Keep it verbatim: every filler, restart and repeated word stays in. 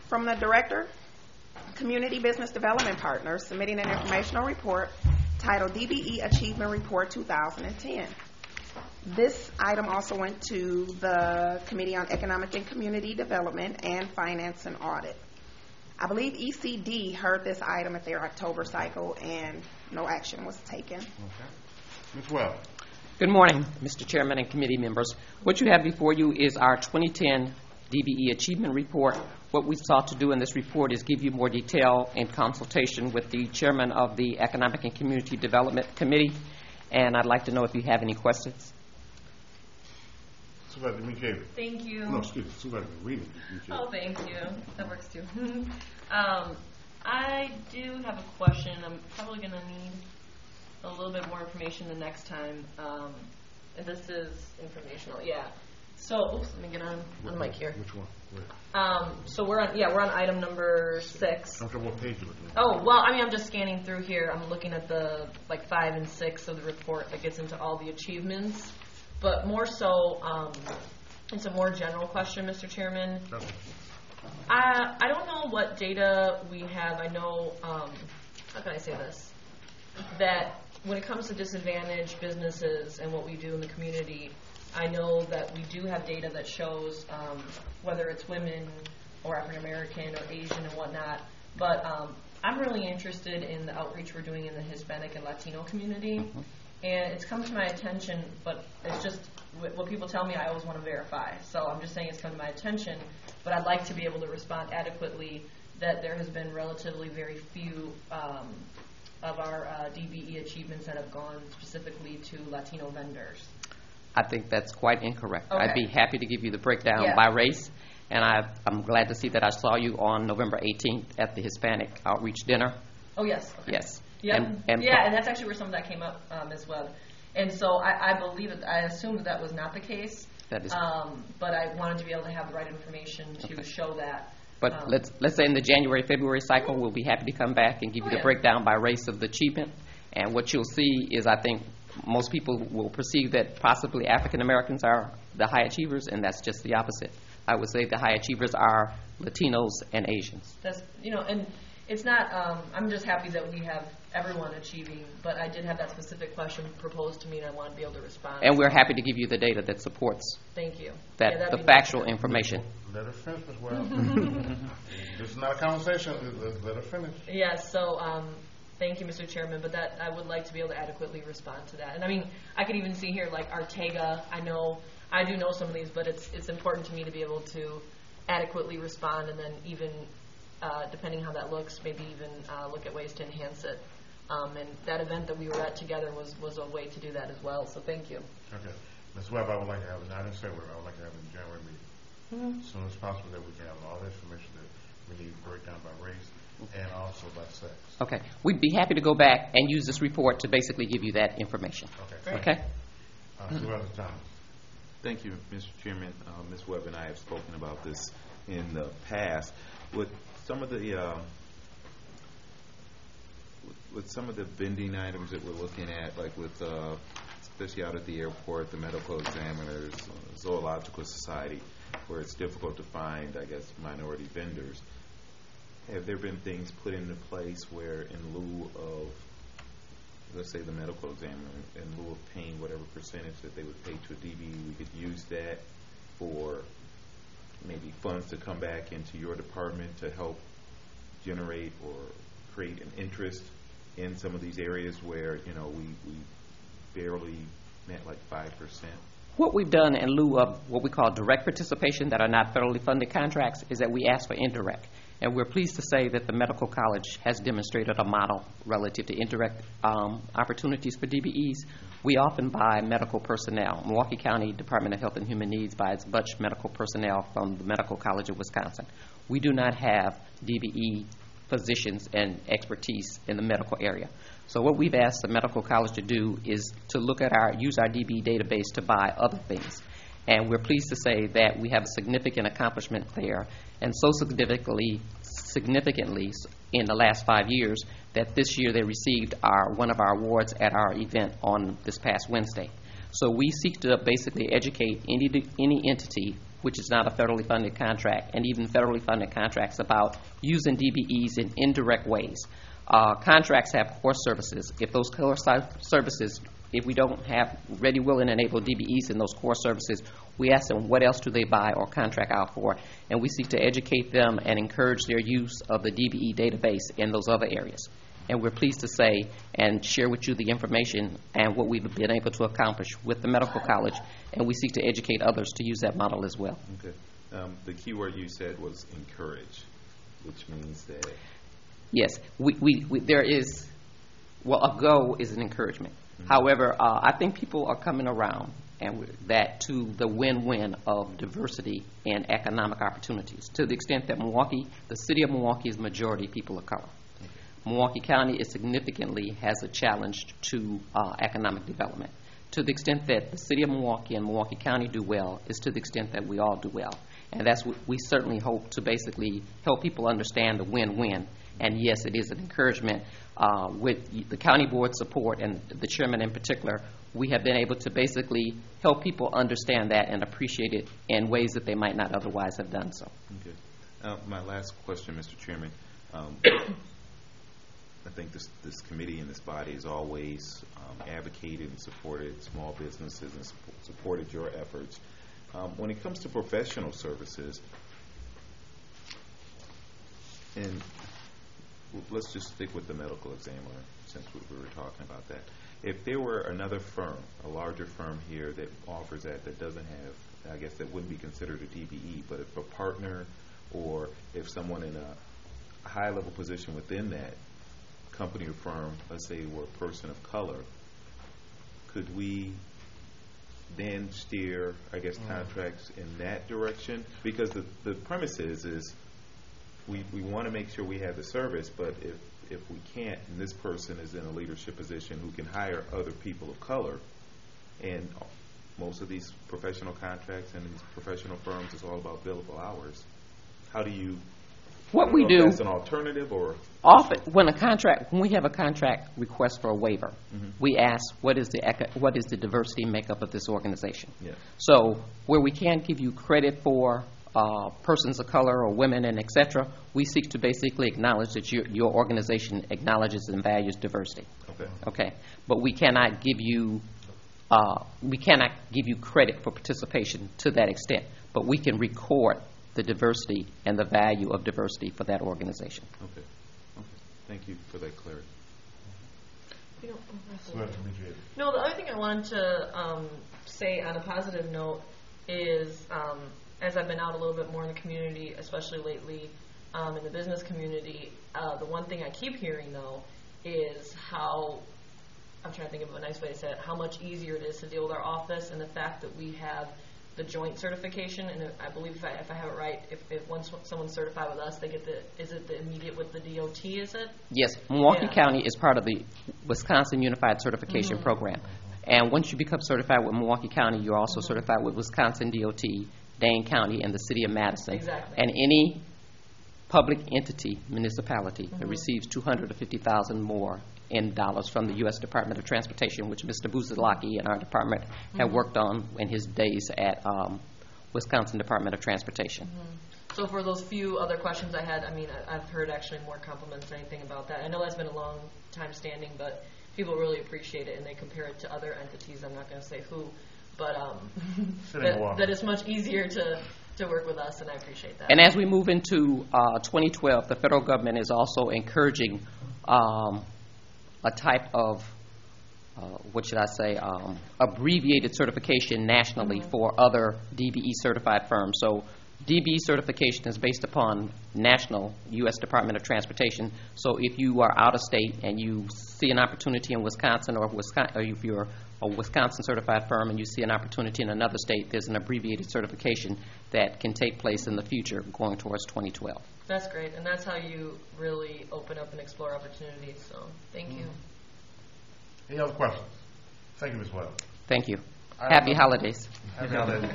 From the Director, Community Business Development Partners, submitting an informational report titled D B E Achievement Report two thousand ten. This item also went to the Committee on Economic and Community Development and Finance and Audit. I believe E C D heard this item at their October cycle and no action was taken. Okay. Miz Webb. Good morning, Mister Chairman and committee members. What you have before you is our twenty ten D B E Achievement Report. What we sought to do in this report is give you more detail in consultation with the chairman of the Economic and Community Development Committee, and I'd like to know if you have any questions. Supervisor Michele. Thank you. No, excuse me, Supervisor Reed. Oh, thank you. That works too. um, I do have a question. I'm probably going to need a little bit more information the next time. Um, and this is informational. Yeah. So, oops, let me get on, on the mic here. Which one? Where? Um, so we're on, yeah, we're on item number six. I'm sure what page you're looking at. Oh, well, I mean, I'm just scanning through here. I'm looking at the, like, five and six of the report that gets into all the achievements. But more so, um, it's a more general question, Mister Chairman. Okay. I, I don't know what data we have. I know, um, how can I say this? That when it comes to disadvantaged businesses and what we do in the community, I know that we do have data that shows um, whether it's women or African American or Asian and whatnot. But um, I'm really interested in the outreach we're doing in the Hispanic and Latino community. Mm-hmm. And it's come to my attention, but it's just what people tell me I always want to verify. So I'm just saying it's come to my attention, but I'd like to be able to respond adequately that there has been relatively very few um, of our uh, D B E achievements that have gone specifically to Latino vendors. I think that's quite incorrect. Okay. I'd be happy to give you the breakdown Yeah. by race, and I, I'm glad to see that I saw you on November eighteenth at the Hispanic Outreach Dinner. Oh, yes. Okay. Yes. Yep. And, and yeah, and that's actually where some of that came up, um, as well. And so I, I believe that I assume that that was not the case. That is. Um, but I wanted to be able to have the right information to Okay. show that. But um, let's let's say in the January February cycle, we'll be happy to come back and give you Oh, the yeah. breakdown by race of the achievement. And what you'll see is, I think most people will perceive that possibly African Americans are the high achievers, and that's just the opposite. I would say the high achievers are Latinos and Asians. That's, you know, and it's not, um, I'm just happy that we have everyone achieving, but I did have that specific question proposed to me, and I want to be able to respond. And we're happy to give you the data that supports Thank you. that, Yeah, that'd the be factual nice. information. Let her finish as well. This is not a conversation. Let- Let her finish. Yes, so um, thank you, Mister Chairman, but that I would like to be able to adequately respond to that. And I mean, I could even see here, like Artega, I know, I do know some of these, but it's it's important to me to be able to adequately respond, and then even, uh, depending how that looks, maybe even uh, look at ways to enhance it. Um, and that event that we were at together was, was a way to do that as well, so thank you. Okay. Miz Webb, I would like to have, I didn't say where, I would like to have it in January meeting. Mm-hmm. As soon as possible that we can have all the information that we need to break down by race and also by sex. Okay. We'd be happy to go back and use this report to basically give you that information. Okay. Okay? Uh, Supervisor Thomas. Thank you, Mister Chairman. Uh, Miz Webb and I have spoken about this in the past. With some of the uh, with, with some of the vending items that we're looking at, like with uh, especially out at the airport, the medical examiners, uh, Zoological Society, where it's difficult to find, I guess, minority vendors. Have there been things put into place where, in lieu of, let's say, the medical examiner, in lieu of paying whatever percentage that they would pay to a D B E, we could use that for maybe funds to come back into your department to help generate or create an interest in some of these areas where, you know, we, we barely met like five percent? What we've done in lieu of what we call direct participation that are not federally funded contracts is that we ask for indirect. And we're pleased to say that the medical college has demonstrated a model relative to indirect um, opportunities for D B Es. We often buy medical personnel. Milwaukee County Department of Health and Human Needs buys much medical personnel from the Medical College of Wisconsin. We do not have D B E physicians and expertise in the medical area. So what we've asked the medical college to do is to look at our, use our D B E database to buy other things. And we're pleased to say that we have a significant accomplishment there, and so significantly, significantly in the last five years that this year they received our, one of our awards at our event on this past Wednesday. So we seek to basically educate any, any entity which is not a federally funded contract, and even federally funded contracts about using D B Es in indirect ways. Uh, contracts have core services. If those core si- services, if we don't have ready, willing, and able D B Es in those core services, we ask them what else do they buy or contract out for, and we seek to educate them and encourage their use of the D B E database in those other areas. And we're pleased to say and share with you the information and what we've been able to accomplish with the medical college, and we seek to educate others to use that model as well. Okay. Um, the key word you said was encourage, which means that Yes, we, we, we there is, well, a go is an encouragement. Mm-hmm. However, uh, I think people are coming around and we're- that to the win-win of diversity and economic opportunities, to the extent that Milwaukee, the city of Milwaukee is majority people of color. Milwaukee County is significantly has a challenge to uh, economic development. To the extent that the city of Milwaukee and Milwaukee County do well is to the extent that we all do well. And that's what we certainly hope to basically help people understand the win-win. And yes, it is an encouragement. Uh, with the county board support and the chairman in particular, we have been able to basically help people understand that and appreciate it in ways that they might not otherwise have done so. Okay. Uh, my last question, Mister Chairman. Um, I think this, this committee and this body has always um, advocated and supported small businesses and su- supported your efforts. Um, when it comes to professional services, and w- let's just stick with the medical examiner since we, we were talking about that. If there were another firm, a larger firm here that offers that, that doesn't have, I guess that wouldn't be considered a D B E, but if a partner or if someone in a high-level position within that company or firm, let's say were a person of color, could we then steer, I guess, contracts in that direction? Because the, the premise is, is we, we want to make sure we have the service, but if, if we can't, and this person is in a leadership position who can hire other people of color, and most of these professional contracts and these professional firms is all about billable hours, how do you What we do, as an alternative or often when a contract, when we have a contract request for a waiver, Mhm. we ask what is the eco- what is the diversity makeup of this organization. yeah. So where we can't give you credit for uh, persons of color or women and et cetera, we seek to basically acknowledge that your, your organization acknowledges and values diversity. Okay. Okay, but we cannot give you uh, we cannot give you credit for participation to that extent. But we can record the diversity and the value of diversity for that organization. Okay. Okay. Thank you for that clarity. You know, Go ahead, Demetria. No, the other thing I wanted to um, say on a positive note is, um, as I've been out a little bit more in the community, especially lately um, in the business community, uh, the one thing I keep hearing, though, is how, I'm trying to think of a nice way to say it, how much easier it is to deal with our office, and the fact that we have the joint certification, and I believe if I, if I have it right, if, if once someone's certified with us, they get the, is it the immediate with the D O T, is it? Yes, Milwaukee Yeah. County is part of the Wisconsin Unified Certification Mhm. Program. And once you become certified with Milwaukee County, you're also certified with Wisconsin D O T, Dane County, and the City of Madison. Exactly. And any public entity, municipality, that Mhm. receives two hundred fifty thousand dollars more in dollars from the U S Department of Transportation, which Mister Buzalaki and our department have Mhm. worked on in his days at um, Wisconsin Department of Transportation. So for those few other questions I had, I mean, I- I've heard actually more compliments than anything about that. I know that's been a long time standing, but people really appreciate it, and they compare it to other entities. I'm not going to say who, but um, Sitting that, along. that it's much easier to, to work with us, and I appreciate that. And as we move into uh, twenty twelve, the federal government is also encouraging um, a type of, uh, what should I say, um, abbreviated certification nationally Mhm. for other D B E certified firms. So D B E certification is based upon national U S Department of Transportation. So if you are out of state and you see an opportunity in Wisconsin, or, Wisconsin, or if you're a Wisconsin certified firm and you see an opportunity in another state, there's an abbreviated certification that can take place in the future going towards twenty twelve. That's great, and that's how you really open up and explore opportunities, so thank you. Any other questions? Thank you, Miz Webb. Thank you. I have Happy no- holidays. Happy holidays.